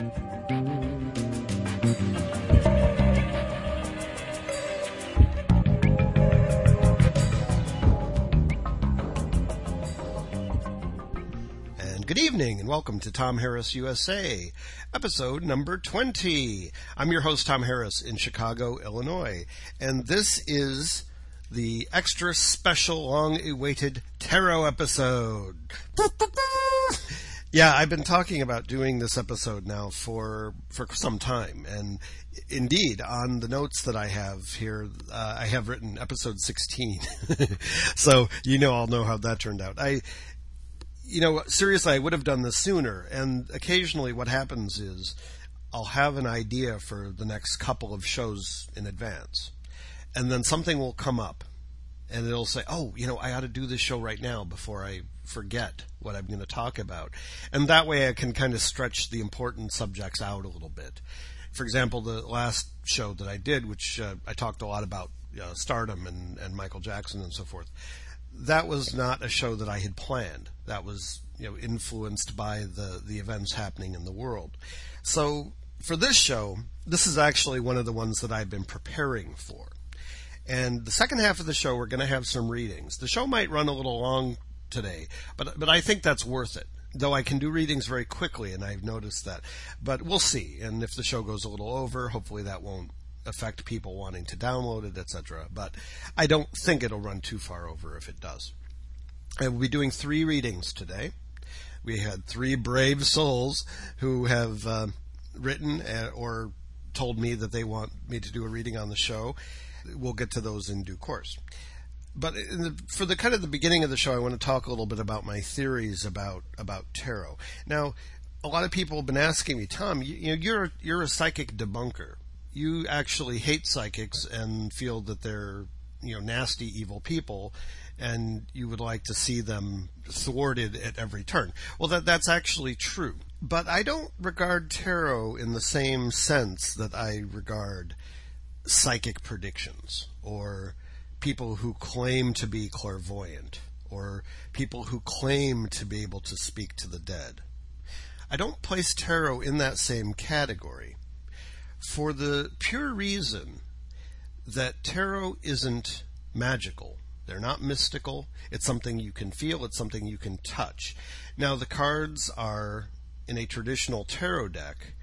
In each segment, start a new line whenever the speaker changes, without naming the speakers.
Good evening and welcome to Tom Harris USA, episode number 20. I'm your host, Tom Harris, in Chicago, Illinois, and this is the extra special long-awaited tarot episode. Yeah, I've been talking about doing this episode now for some time, and indeed, on the notes that I have here, I have written episode 16. So, I'll know how that turned out. Seriously, I would have done this sooner, and occasionally what happens is I'll have an idea for the next couple of shows in advance, and then something will come up, and it'll say, I ought to do this show right now before I forget what I'm going to talk about. And that way I can kind of stretch the important subjects out a little bit. For example, the last show that I did, which I talked a lot about stardom and Michael Jackson and so forth, that was not a show that I had planned. That was, influenced by the events happening in the world. So for this show, this is actually one of the ones that I've been preparing for. And the second half of the show, we're going to have some readings. The show might run a little long today, but I think that's worth it. Though I can do readings very quickly, and I've noticed that. But we'll see. And if the show goes a little over, hopefully that won't affect people wanting to download it, etc. But I don't think it'll run too far over if it does. I will be doing 3 readings today. We had 3 brave souls who have written or told me that they want me to do a reading on the show. We'll get to those in due course. But for the kind of the beginning of the show, I want to talk a little bit about my theories about tarot. Now, a lot of people have been asking me, Tom, you're a psychic debunker. You actually hate psychics and feel that they're, nasty, evil people, and you would like to see them thwarted at every turn. Well, that's actually true. But I don't regard tarot in the same sense that I regard psychic predictions, or people who claim to be clairvoyant, or people who claim to be able to speak to the dead. I don't place tarot in that same category, for the pure reason that tarot isn't magical. They're not mystical. It's something you can feel. It's something you can touch. Now, the cards are, in a traditional tarot deck,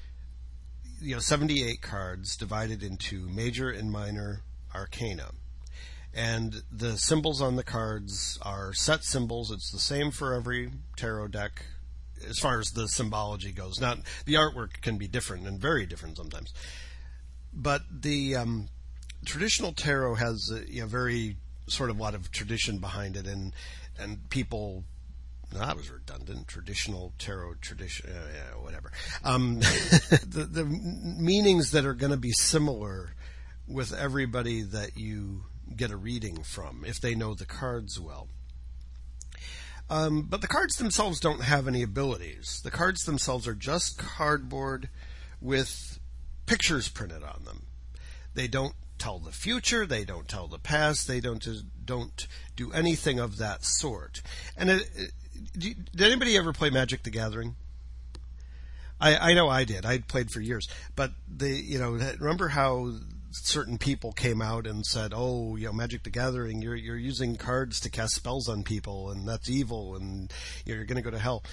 78 cards divided into major and minor arcana. And the symbols on the cards are set symbols. It's the same for every tarot deck, as far as the symbology goes. Not the artwork can be different and very different sometimes, but the traditional tarot has a very sort of lot of tradition behind it, and people. No, that was redundant. Traditional tarot tradition, whatever. The meanings that are going to be similar with everybody that you get a reading from, if they know the cards well. But the cards themselves don't have any abilities. The cards themselves are just cardboard with pictures printed on them. They don't tell the future. They don't tell the past. They don't do anything of that sort. And did anybody ever play Magic the Gathering? I know I did. I played for years. But remember how certain people came out and said, Magic the Gathering, you're using cards to cast spells on people, and that's evil, and you're going to go to hell.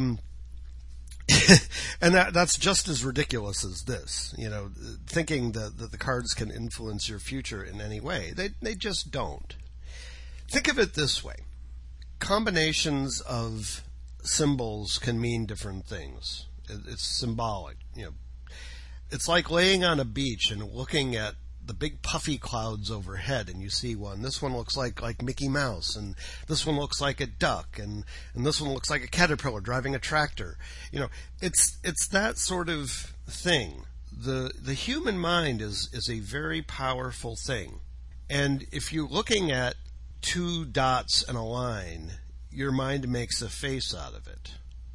And that's just as ridiculous as this, thinking that the cards can influence your future in any way. They just don't. Think of it this way. Combinations of symbols can mean different things. It's symbolic, It's like laying on a beach and looking at the big puffy clouds overhead, and you see one. This one looks like Mickey Mouse, and this one looks like a duck, and this one looks like a caterpillar driving a tractor. It's that sort of thing. The human mind is a very powerful thing, and if you're looking at 2 dots and a line, your mind makes a face out of it.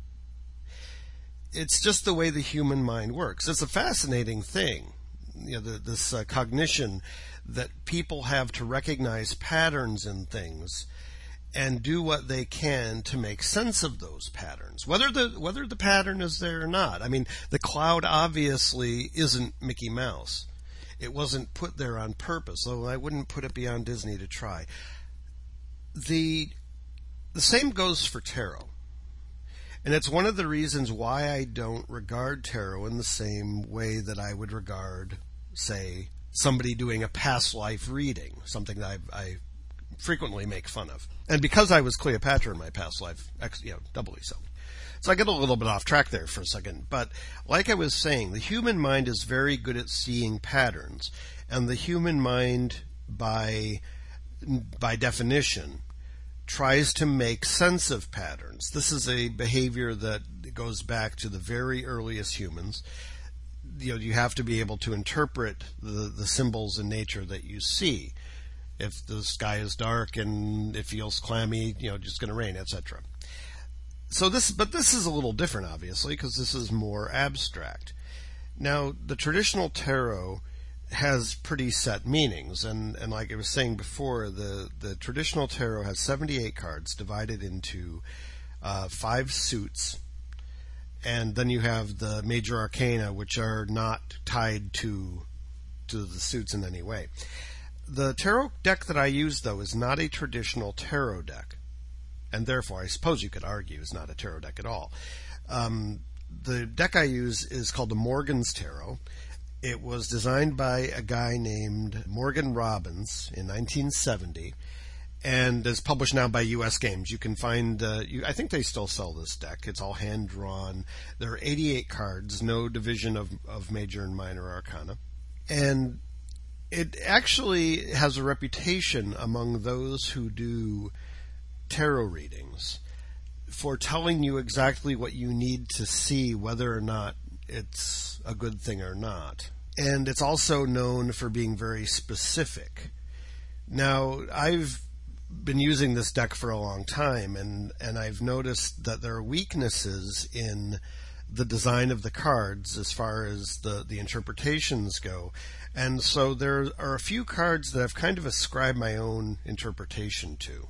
It's just the way the human mind works. It's a fascinating thing, this cognition that people have to recognize patterns in things and do what they can to make sense of those patterns, whether the pattern is there or not. I mean, the cloud obviously isn't Mickey Mouse. It wasn't put there on purpose, though I wouldn't put it beyond Disney to try. The same goes for tarot. And it's one of the reasons why I don't regard tarot in the same way that I would regard, say, somebody doing a past life reading, something that I frequently make fun of. And because I was Cleopatra in my past life, doubly so. So I get a little bit off track there for a second. But like I was saying, the human mind is very good at seeing patterns. And the human mind, by definition, tries to make sense of patterns. This is a behavior that goes back to the very earliest humans. You have to be able to interpret the symbols in nature that you see. If the sky is dark and it feels clammy, just going to rain, etc. But this is a little different, obviously, because this is more abstract. Now, the traditional tarot has pretty set meanings, and like I was saying before, the traditional tarot has 78 cards divided into 5 suits, and then you have the major arcana, which are not tied to the suits in any way. The tarot deck that I use, though, is not a traditional tarot deck, and therefore I suppose you could argue is not a tarot deck at all. The deck I use is called the Morgan's Tarot. It was designed by a guy named Morgan Robbins in 1970 and is published now by U.S. Games. You can find, I think they still sell this deck. It's all hand-drawn. There are 88 cards, no division of major and minor arcana. And it actually has a reputation among those who do tarot readings for telling you exactly what you need to see, whether or not it's a good thing or not. And it's also known for being very specific. Now, I've been using this deck for a long time, and I've noticed that there are weaknesses in the design of the cards as far as the interpretations go. And so there are a few cards that I've kind of ascribed my own interpretation to.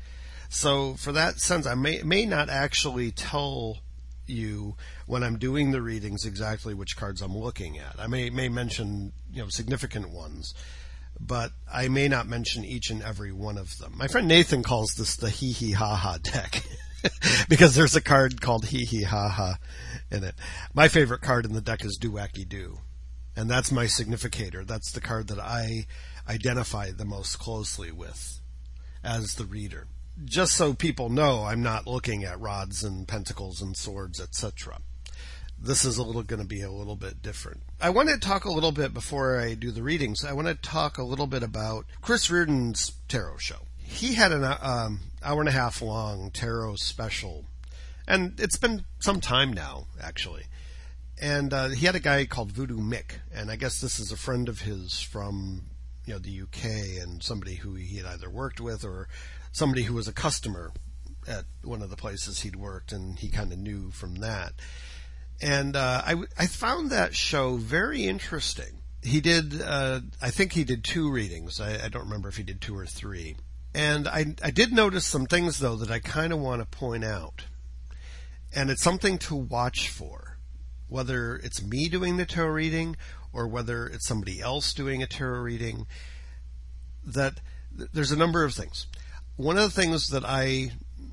So for that sense, I may not actually tell you when I'm doing the readings exactly which cards I'm looking at. I may mention significant ones, but I may not mention each and every one of them. My friend Nathan calls this the hee hee ha ha deck because there's a card called hee hee ha ha in it. My favorite card in the deck is Do Wacky Do, and that's my significator. That's the card that I identify the most closely with as the reader. Just so people know, I'm not looking at rods and pentacles and swords, etc. This is going to be a little bit different. I want to talk a little bit, before I do the readings, I want to talk a little bit about Chris Reardon's tarot show. He had an hour and a half long tarot special, and it's been some time now, actually. And he had a guy called Voodoo Mick, and I guess this is a friend of his from the UK, and somebody who he had either worked with or somebody who was a customer at one of the places he'd worked, and he kind of knew from that. And I found that show very interesting. He did, I think he did 2 readings. I don't remember if he did 2 or 3. And I did notice some things, though, that I kind of want to point out. And it's something to watch for, whether it's me doing the tarot reading or whether it's somebody else doing a tarot reading. That there's a number of things. One of the things that I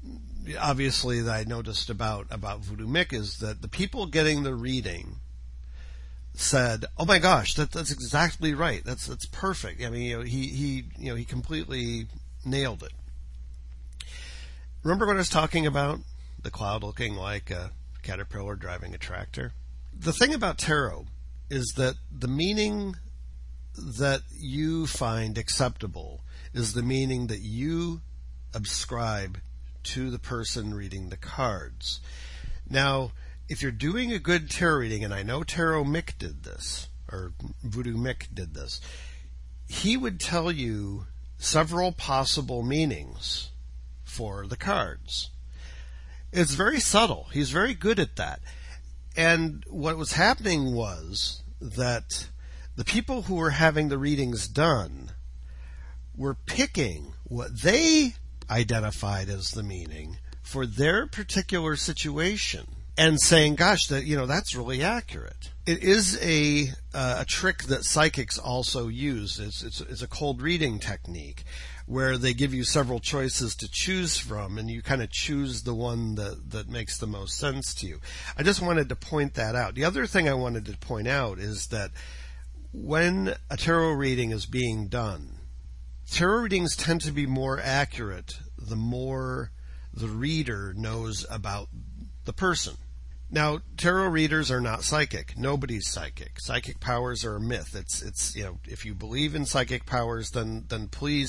noticed about Voodoo Mick is that the people getting the reading said, "Oh my gosh, that's exactly right. That's perfect." I mean, he completely nailed it. Remember what I was talking about? The cloud looking like a caterpillar driving a tractor? The thing about tarot is that the meaning that you find acceptable is the meaning that you ascribe to the person reading the cards. Now, if you're doing a good tarot reading, and I know Tarot Mick did this, or Voodoo Mick did this, he would tell you several possible meanings for the cards. It's very subtle. He's very good at that. And what was happening was that the people who were having the readings done were picking what they identified as the meaning for their particular situation, and saying, gosh, that's really accurate. It is a trick that psychics also use. It's a cold reading technique where they give you several choices to choose from, and you kind of choose the one that makes the most sense to you. I just wanted to point that out. The other thing I wanted to point out is that when a tarot reading is being done, tarot readings tend to be more accurate the more the reader knows about the person. Now, tarot readers are not psychic. Nobody's psychic. Psychic powers are a myth. It's if you believe in psychic powers, then please,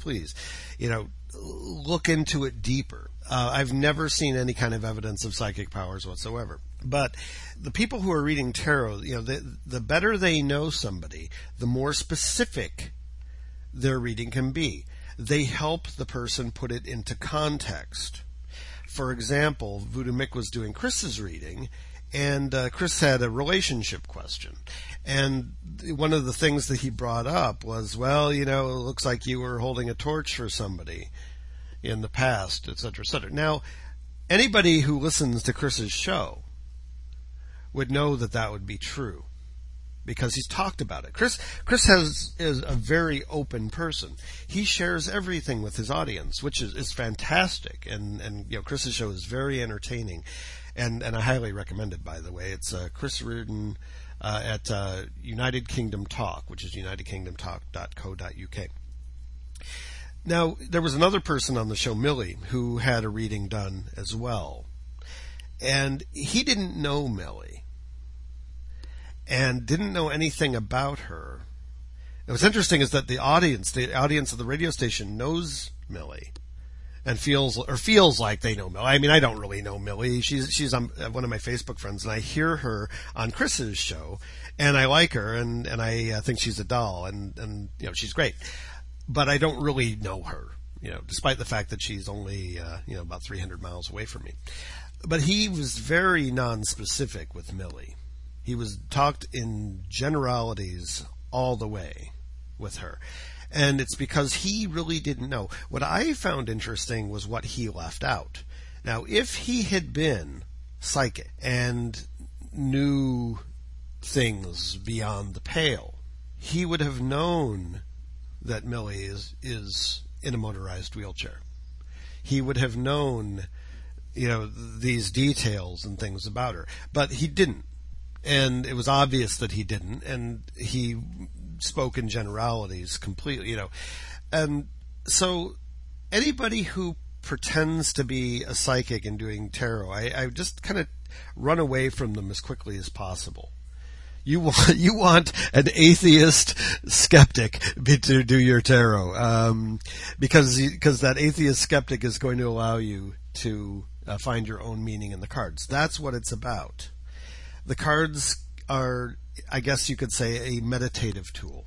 look into it deeper. I've never seen any kind of evidence of psychic powers whatsoever. But the people who are reading tarot, the better they know somebody, the more specific their reading can be. They help the person put it into context. For example, Voodoo Mick was doing Chris's reading, and Chris had a relationship question. And one of the things that he brought up was, it looks like you were holding a torch for somebody in the past, et cetera, et cetera. Now, anybody who listens to Chris's show would know that would be true, because he's talked about it. Chris is a very open person. He shares everything with his audience, which is fantastic. And Chris's show is very entertaining, and I highly recommend it, by the way. It's Chris Reardon at United Kingdom Talk, which is unitedkingdomtalk.co.uk. Now, there was another person on the show, Millie, who had a reading done as well. And he didn't know Millie and didn't know anything about her. What's interesting is that the audience of the radio station knows Millie and feels like they know Millie. I mean, I don't really know Millie. She's one of my Facebook friends, and I hear her on Chris's show, and I like her, and I think she's a doll, and she's great. But I don't really know her, despite the fact that she's only about 300 miles away from me. But he was very non-specific with Millie. He was talked in generalities all the way with her. And it's because he really didn't know. What I found interesting was what he left out. Now, if he had been psychic and knew things beyond the pale, he would have known that Millie is in a motorized wheelchair. He would have known, these details and things about her. But he didn't. And it was obvious that he didn't, and he spoke in generalities completely, And so anybody who pretends to be a psychic and doing tarot, I just kind of run away from them as quickly as possible. You want an atheist skeptic to do your tarot, because that atheist skeptic is going to allow you to find your own meaning in the cards. That's what it's about. The cards are, I guess you could say, a meditative tool.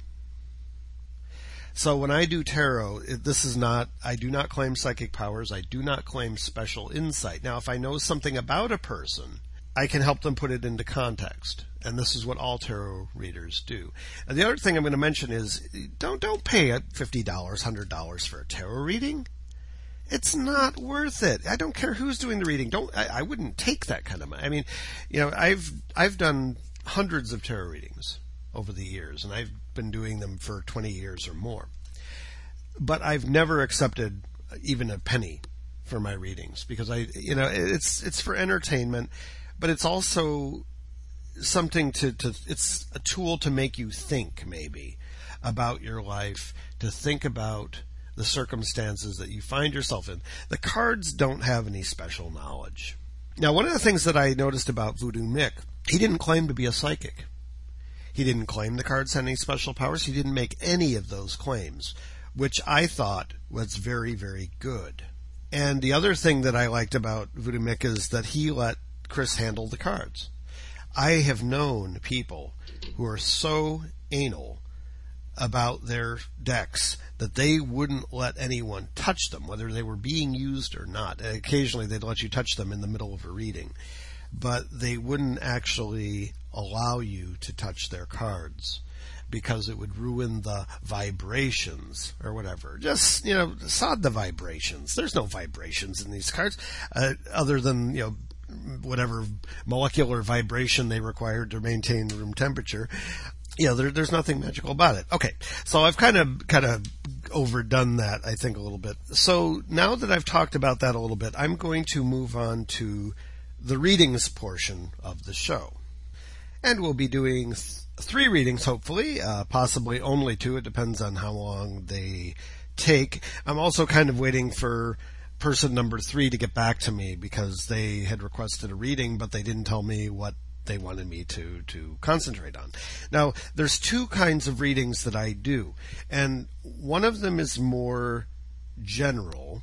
So when I do tarot, I do not claim psychic powers. I do not claim special insight. Now, if I know something about a person, I can help them put it into context. And this is what all tarot readers do. And the other thing I'm going to mention is, don't pay $50, $100 for a tarot reading. It's not worth it. I don't care who's doing the reading. I wouldn't take that kind of money. I mean, I've done hundreds of tarot readings over the years, and I've been doing them for 20 years or more. But I've never accepted even a penny for my readings, because it's for entertainment, but it's also something it's a tool to make you think, maybe, about your life, to think about the circumstances that you find yourself in. The cards don't have any special knowledge. Now, one of the things that I noticed about Voodoo Mick, he didn't claim to be a psychic. He didn't claim the cards had any special powers. He didn't make any of those claims, which I thought was very, very good. And the other thing that I liked about Voodoo Mick is that he let Chris handle the cards. I have known people who are so anal about their decks that they wouldn't let anyone touch them, whether they were being used or not. And occasionally they'd let you touch them in the middle of a reading, but they wouldn't actually allow you to touch their cards. because it would ruin the vibrations or whatever. Just, sod the vibrations. There's no vibrations in these cards, other than, whatever molecular vibration they require to maintain room temperature. There's nothing magical about it. Okay, so I've kind of overdone that, I think, a little bit. So now that I've talked about that a little bit, I'm going to move on to the readings portion of the show. And we'll be doing 3 readings, hopefully, possibly only 2. It depends on how long they take. I'm also kind of waiting for person number 3 to get back to me because they had requested a reading, but they didn't tell me what they wanted me to concentrate on. Now, there's 2 kinds of readings that I do, and one of them is more general,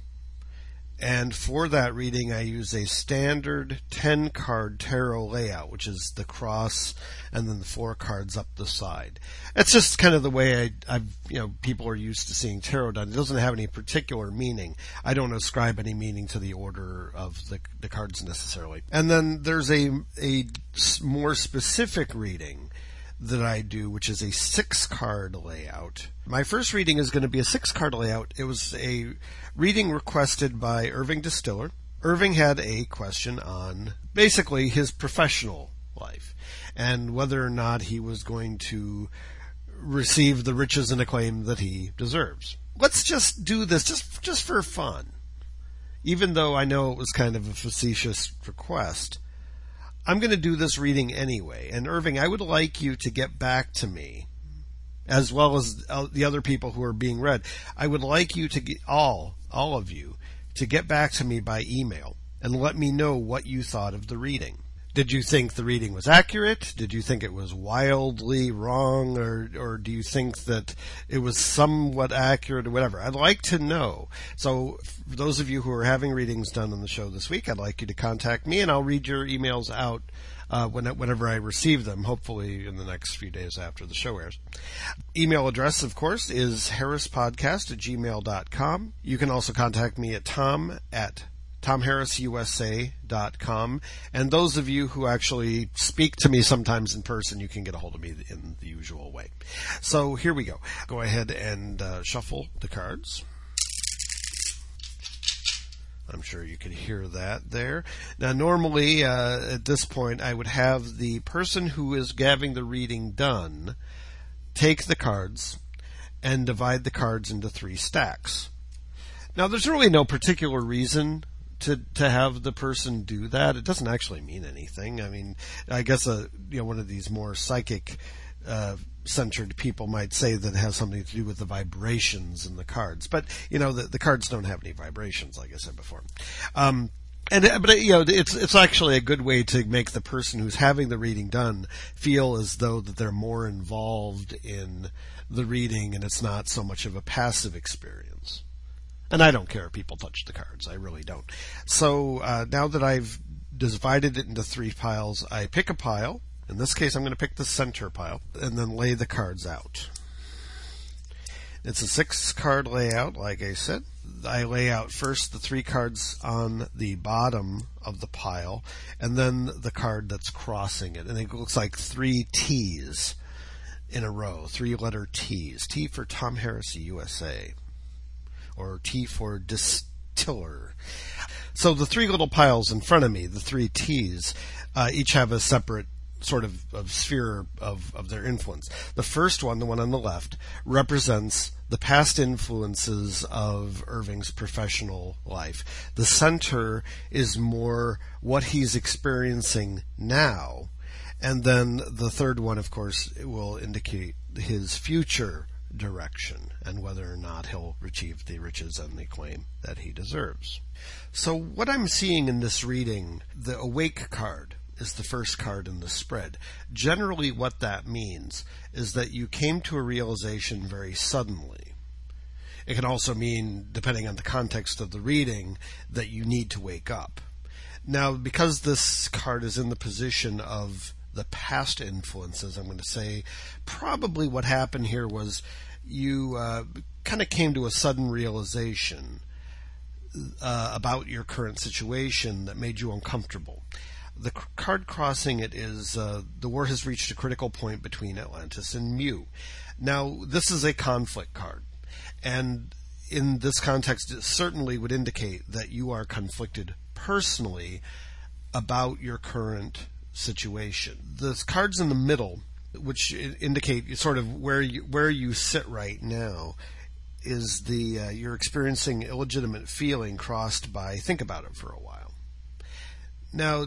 and for that reading I use a standard 10-card tarot layout, which is the cross and then the 4 cards up the side. It's just kind of the way people are used to seeing tarot done. It doesn't have any particular meaning. I don't ascribe any meaning to the order of the cards necessarily. And then there's a more specific reading that I do, which is a 6-card layout. My first reading is going to be a 6-card layout. It was a reading requested by Irving Distiller. Irving had a question on basically his professional life and whether or not he was going to receive the riches and acclaim that he deserves. Let's just do this just for fun. Even though I know it was kind of a facetious request, I'm going to do this reading anyway. And Irving, I would like you to get back to me, as well as the other people who are being read. I would like you to get all of you to get back to me by email and let me know what you thought of the reading. Did you think the reading was accurate? Did you think it was wildly wrong? Or do you think that it was somewhat accurate or whatever? I'd like to know. So for those of you who are having readings done on the show this week, I'd like you to contact me and I'll read your emails out whenever I receive them, hopefully in the next few days after the show airs. Email address, of course, is harrispodcast@gmail.com. You can also contact me at tomharrisusa.com. And those of you who actually speak to me sometimes in person, you can get a hold of me in the usual way. So here we go. Go ahead and shuffle the cards. I'm sure you can hear that there. Now, normally, at this point, I would have the person who is having the reading done take the cards and divide the cards into 3 stacks. Now, there's really no particular reason to have the person do that. It doesn't actually mean anything. I mean, I guess one of these more psychic centered people might say that it has something to do with the vibrations in the cards, but the cards don't have any vibrations, like I said before. It's actually a good way to make the person who's having the reading done feel as though that they're more involved in the reading and it's not so much of a passive experience. And I don't care if people touch the cards. I really don't. So now that I've divided it into 3 piles, I pick a pile. In this case, I'm going to pick the center pile and then lay the cards out. It's a 6-card layout, like I said. I lay out first the 3 cards on the bottom of the pile and then the card that's crossing it. And it looks like 3 T's in a row, 3-letter T's. T for Tom Harris USA, or T for Distiller. So the 3 little piles in front of me, the 3 T's, each have a separate sort of sphere of their influence. The first one, the one on the left, represents the past influences of Irving's professional life. The center is more what he's experiencing now. And then the third one, of course, will indicate his future direction and whether or not he'll achieve the riches and the acclaim that he deserves. So what I'm seeing in this reading, the Awake card is the first card in the spread. Generally what that means is that you came to a realization very suddenly. It can also mean, depending on the context of the reading, that you need to wake up. Now, because this card is in the position of the past influences, I'm going to say probably what happened here was you kind of came to a sudden realization about your current situation that made you uncomfortable. The card crossing it is the war has reached a critical point between Atlantis and Mu. Now, this is a conflict card, and in this context, it certainly would indicate that you are conflicted personally about your current situation. The cards in the middle, which indicate sort of where you sit right now, is the you're experiencing illegitimate feeling crossed by think about it for a while. Now,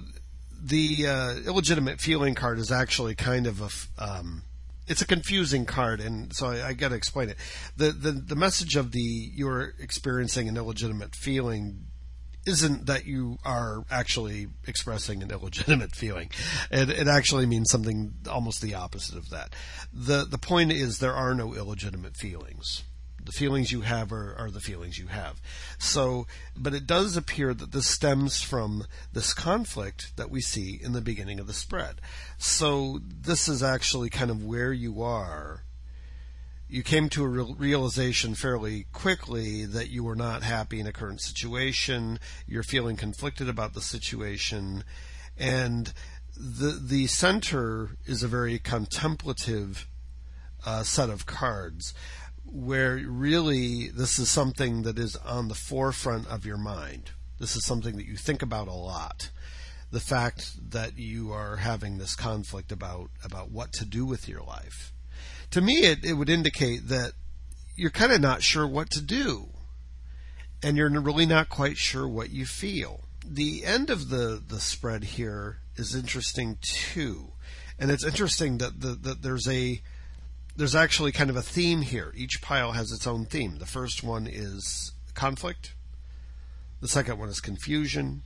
the illegitimate feeling card is actually kind of it's a confusing card, and so I got to explain it. The message of you're experiencing an illegitimate feeling isn't that you are actually expressing an illegitimate feeling. It actually means something almost the opposite of that. The point is there are no illegitimate feelings. The feelings you have are the feelings you have. So, but it does appear that this stems from this conflict that we see in the beginning of the spread. So this is actually kind of where you are. You came to a realization fairly quickly that you were not happy in a current situation. You're feeling conflicted about the situation. And the center is a very contemplative set of cards, where really this is something that is on the forefront of your mind. This is something that you think about a lot. The fact that you are having this conflict about what to do with your life. To me, it would indicate that you're kind of not sure what to do. And you're really not quite sure what you feel. The end of the spread here is interesting too. And it's interesting that there's actually kind of a theme here. Each pile has its own theme. The first one is conflict. The second one is confusion.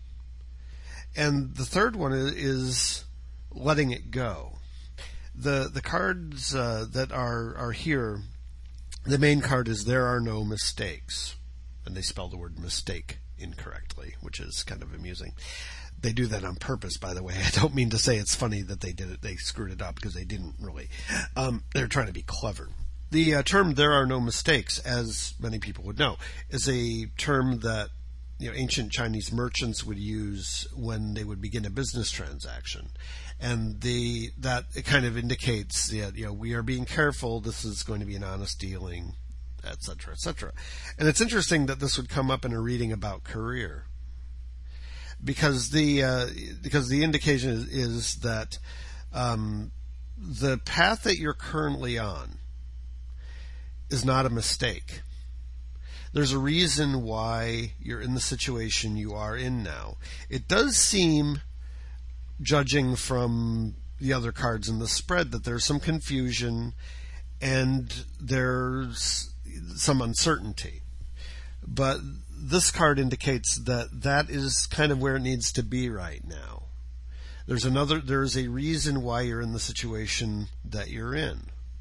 And the third one is letting it go. The cards that are here, the main card is there are no mistakes. And they spell the word mistake incorrectly, which is kind of amusing. They do that on purpose, by the way. I don't mean to say it's funny that they did it. They screwed it up because they didn't really. They're trying to be clever. The term "there are no mistakes," as many people would know, is a term that ancient Chinese merchants would use when they would begin a business transaction, and that it kind of indicates that we are being careful. This is going to be an honest dealing, etc., etc. And it's interesting that this would come up in a reading about career. Because the indication is that the path that you're currently on is not a mistake. There's a reason why you're in the situation you are in now. It does seem, judging from the other cards in the spread, that there's some confusion and there's some uncertainty. But this card indicates that is kind of where it needs to be right now. There's a reason why you're in the situation that you're in.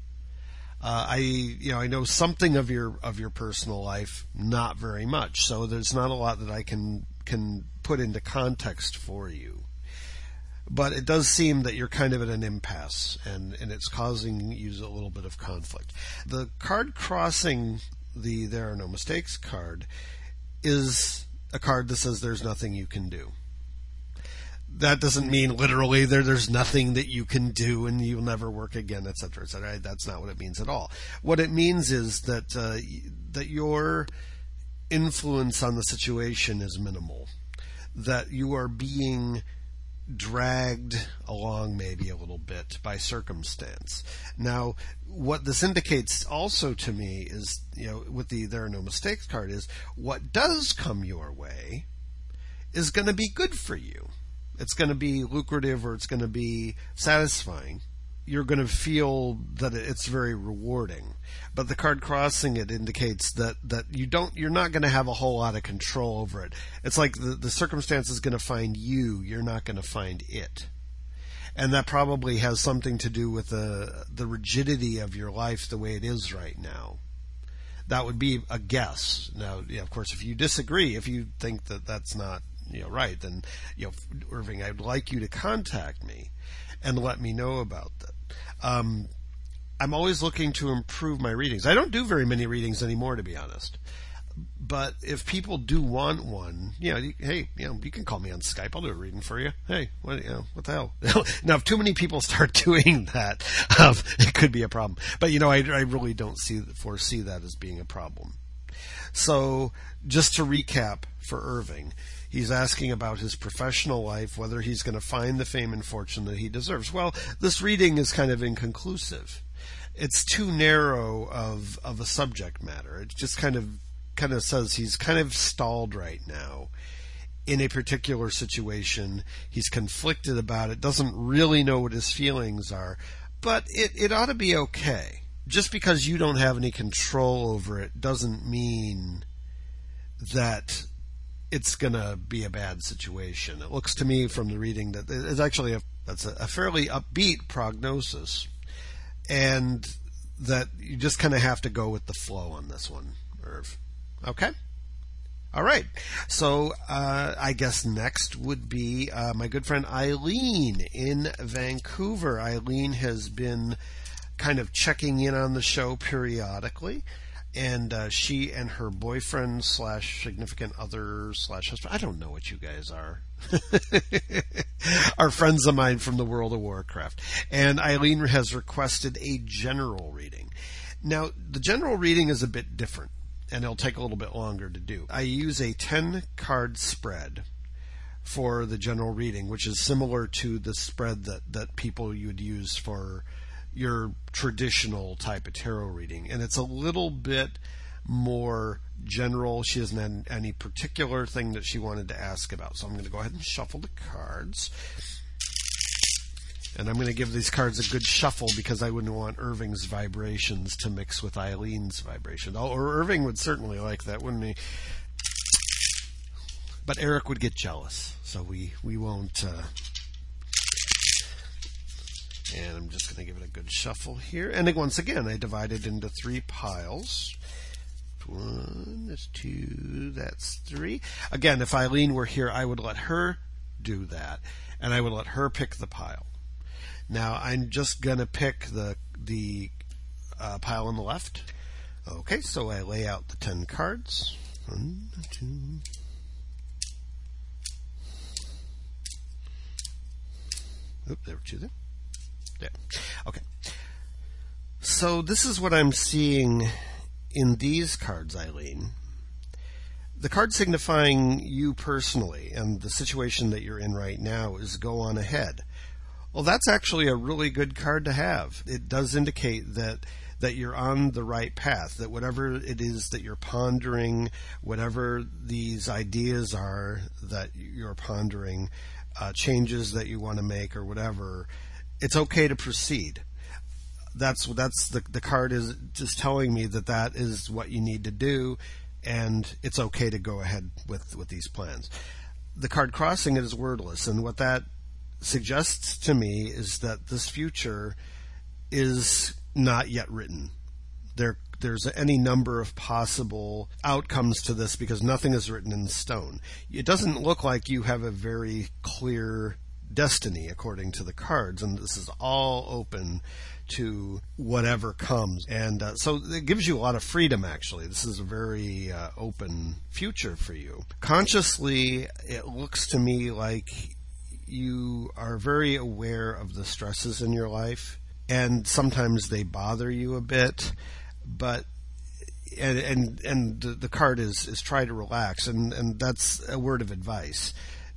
I know something of your personal life, not very much. So there's not a lot that I can put into context for you. But it does seem that you're kind of at an impasse, and it's causing you a little bit of conflict. The card crossing the "there are no mistakes" card is a card that says there's nothing you can do. That doesn't mean literally there's nothing that you can do and you'll never work again, etc., etc. That's not what it means at all. What it means is that your influence on the situation is minimal. That you are being dragged along maybe a little bit by circumstance. Now, what this indicates also to me is, with the "there are no mistakes" card, is what does come your way is going to be good for you. It's going to be lucrative, or it's going to be satisfying. You're going to feel that it's very rewarding. But the card crossing it indicates that you're not going to have a whole lot of control over it. It's like the circumstance is going to find you. You're not going to find it. And that probably has something to do with the rigidity of your life the way it is right now. That would be a guess. Now, of course, if you disagree, if you think that that's not right, then Irving, I'd like you to contact me and let me know about that. I'm always looking to improve my readings. I don't do very many readings anymore, to be honest. But if people do want one, hey, you can call me on Skype. I'll do a reading for you. Hey, what the hell? Now, if too many people start doing that, it could be a problem. But I really don't foresee that as being a problem. So, just to recap for Irving, he's asking about his professional life, whether he's going to find the fame and fortune that he deserves. Well, this reading is kind of inconclusive. It's too narrow of a subject matter. It just kind of says he's kind of stalled right now in a particular situation. He's conflicted about it, doesn't really know what his feelings are, but it ought to be okay. Just because you don't have any control over it doesn't mean that it's going to be a bad situation. It looks to me from the reading that it's actually that's a fairly upbeat prognosis, and that you just kind of have to go with the flow on this one, Irv. Okay? All right. So I guess next would be my good friend Eileen in Vancouver. Eileen has been kind of checking in on the show periodically. And she and her boyfriend / significant other / husband, I don't know what you guys are, are friends of mine from the World of Warcraft. And Eileen has requested a general reading. Now, the general reading is a bit different, and it'll take a little bit longer to do. I use a 10-card spread for the general reading, which is similar to the spread that people you would use for your traditional type of tarot reading, and it's a little bit more general. She doesn't have any particular thing that she wanted to ask about, so I'm going to go ahead and shuffle the cards, and I'm going to give these cards a good shuffle because I wouldn't want Irving's vibrations to mix with Eileen's vibration. Or Irving would certainly like that, wouldn't he? But Eric would get jealous, so we won't. And I'm just going to give it a good shuffle here. And once again, I divide it into 3 piles. 1, that's 2, that's 3. Again, if Eileen were here, I would let her do that, and I would let her pick the pile. Now, I'm just going to pick the pile on the left. Okay, so I lay out the 10 cards. 1, 2. Oop, there were 2 there. Yeah. Okay. So this is what I'm seeing in these cards, Eileen. The card signifying you personally and the situation that you're in right now is go on ahead. Well, that's actually a really good card to have. It does indicate that you're on the right path, that whatever it is that you're pondering, whatever these ideas are that you're pondering, changes that you want to make or whatever, it's okay to proceed. That's the card is just telling me that is what you need to do, and it's okay to go ahead with these plans. The card crossing it is wordless, and what that suggests to me is that this future is not yet written. There's any number of possible outcomes to this because nothing is written in stone. It doesn't look like you have a very clear destiny according to the cards, and this is all open to whatever comes, and so it gives you a lot of freedom. Actually, this is a very open future for you. Consciously, it looks to me like you are very aware of the stresses in your life, and sometimes they bother you a bit, but and the card is try to relax, and that's a word of advice.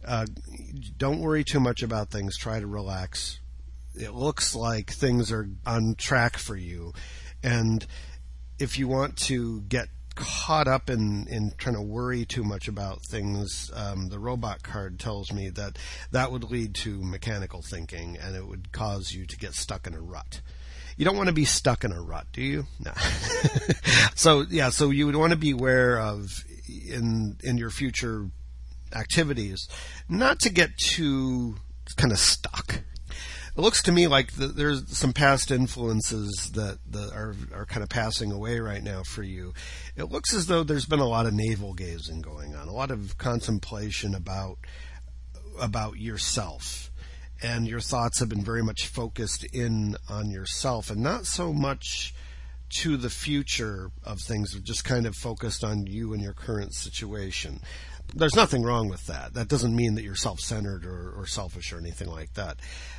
Don't worry too much about things. Try to relax. It looks like things are on track for you. And if you want to get caught up in trying to worry too much about things, the robot card tells me that would lead to mechanical thinking, and it would cause you to get stuck in a rut. You don't want to be stuck in a rut, do you? No. So you would want to be aware of in your future activities, not to get too kind of stuck. It looks to me like there's some past influences that are kind of passing away right now for you. It looks as though there's been a lot of navel gazing going on, a lot of contemplation about yourself, and your thoughts have been very much focused in on yourself and not so much to the future of things, just kind of focused on you and your current situation. There's nothing wrong with that. That doesn't mean that you're self-centered or selfish or anything like that.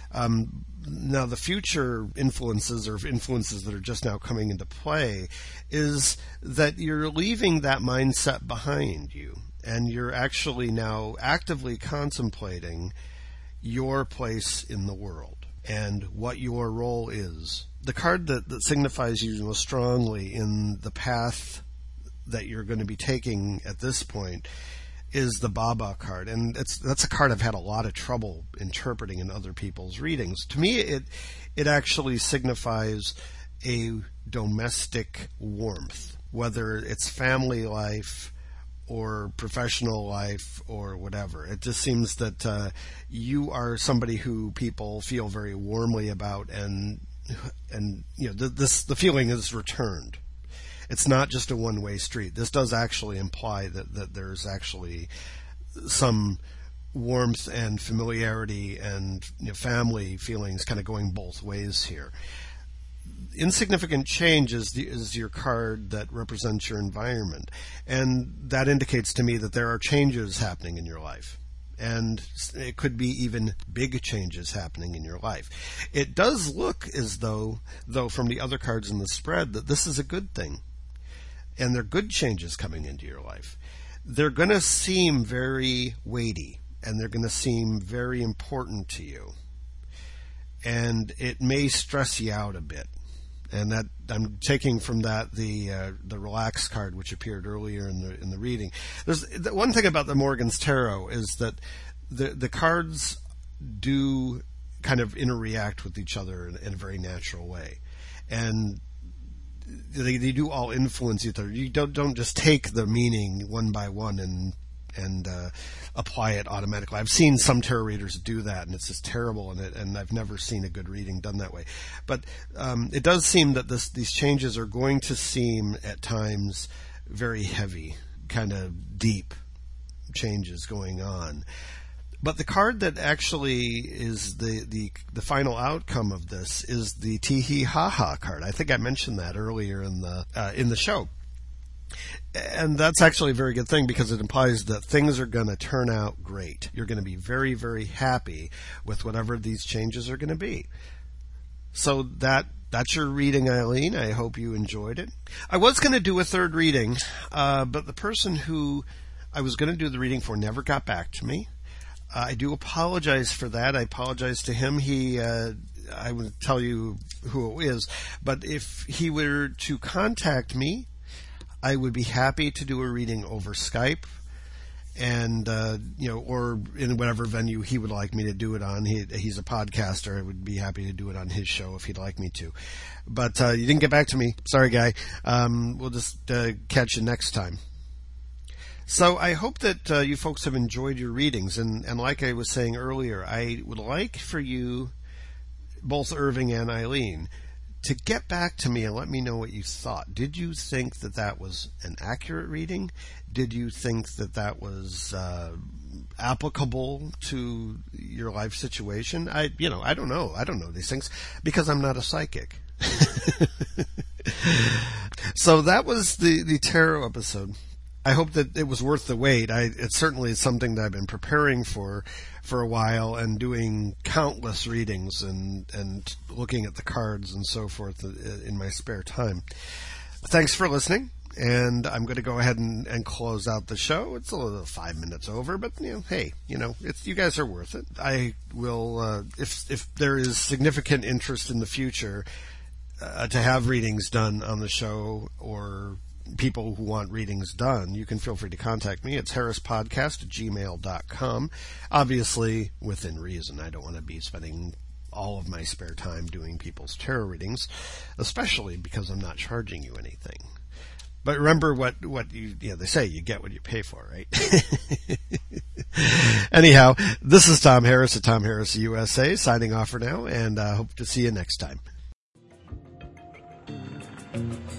Now, the future influences or influences that are just now coming into play is that you're leaving that mindset behind you, and you're actually now actively contemplating your place in the world and what your role is. The card that signifies you most strongly in the path that you're going to be taking at this point is the Baba card, and that's a card I've had a lot of trouble interpreting in other people's readings. To me, it actually signifies a domestic warmth, whether it's family life or professional life or whatever. It just seems that you are somebody who people feel very warmly about, and the feeling is returned. It's not just a one-way street. This does actually imply that there's actually some warmth and familiarity and family feelings kind of going both ways here. Insignificant change is your card that represents your environment, and that indicates to me that there are changes happening in your life. And it could be even big changes happening in your life. It does look as though from the other cards in the spread, that this is a good thing. And they're good changes coming into your life. They're going to seem very weighty, and they're going to seem very important to you. And it may stress you out a bit. And that I'm taking from that the Relax card, which appeared earlier in the reading. There's one thing about the Morgan's Tarot is that the cards do kind of interact with each other in a very natural way, and they do all influence each other. You don't just take the meaning one by one and apply it automatically. I've seen some tarot readers do that, and it's just terrible, and I've never seen a good reading done that way. But it does seem that these changes are going to seem at times very heavy, kind of deep changes going on. But the card that actually is the final outcome of this is the Tee Ha Ha card. I think I mentioned that earlier in the show. And that's actually a very good thing, because it implies that things are going to turn out great. You're going to be very, very happy with whatever these changes are going to be. So that's your reading, Eileen. I hope you enjoyed it. I was going to do a third reading, but the person who I was going to do the reading for never got back to me. I do apologize for that. I apologize to him. I would tell you who it is, but if he were to contact me, I would be happy to do a reading over Skype, and or in whatever venue he would like me to do it on. He's a podcaster. I would be happy to do it on his show if he'd like me to. But you didn't get back to me. Sorry, guy. We'll just catch you next time. So I hope that you folks have enjoyed your readings, and like I was saying earlier, I would like for you, both Irving and Eileen, to get back to me and let me know what you thought. Did you think that was an accurate reading? Did you think that was applicable to your life situation? I don't know. I don't know these things because I'm not a psychic. So that was the tarot episode. I hope that it was worth the wait. It certainly is something that I've been preparing for a while, and doing countless readings and looking at the cards and so forth in my spare time. Thanks for listening, and I'm going to go ahead and close out the show. It's a little 5 minutes over, but hey, you guys are worth it. I will, if there is significant interest in the future to have readings done on the show, or people who want readings done, you can feel free to contact me. It's harrispodcast@gmail.com. Obviously, within reason. I don't want to be spending all of my spare time doing people's tarot readings, especially because I'm not charging you anything. But remember what they say, you get what you pay for, right? Anyhow, this is Tom Harris at Tom Harris USA, signing off for now, and hope to see you next time.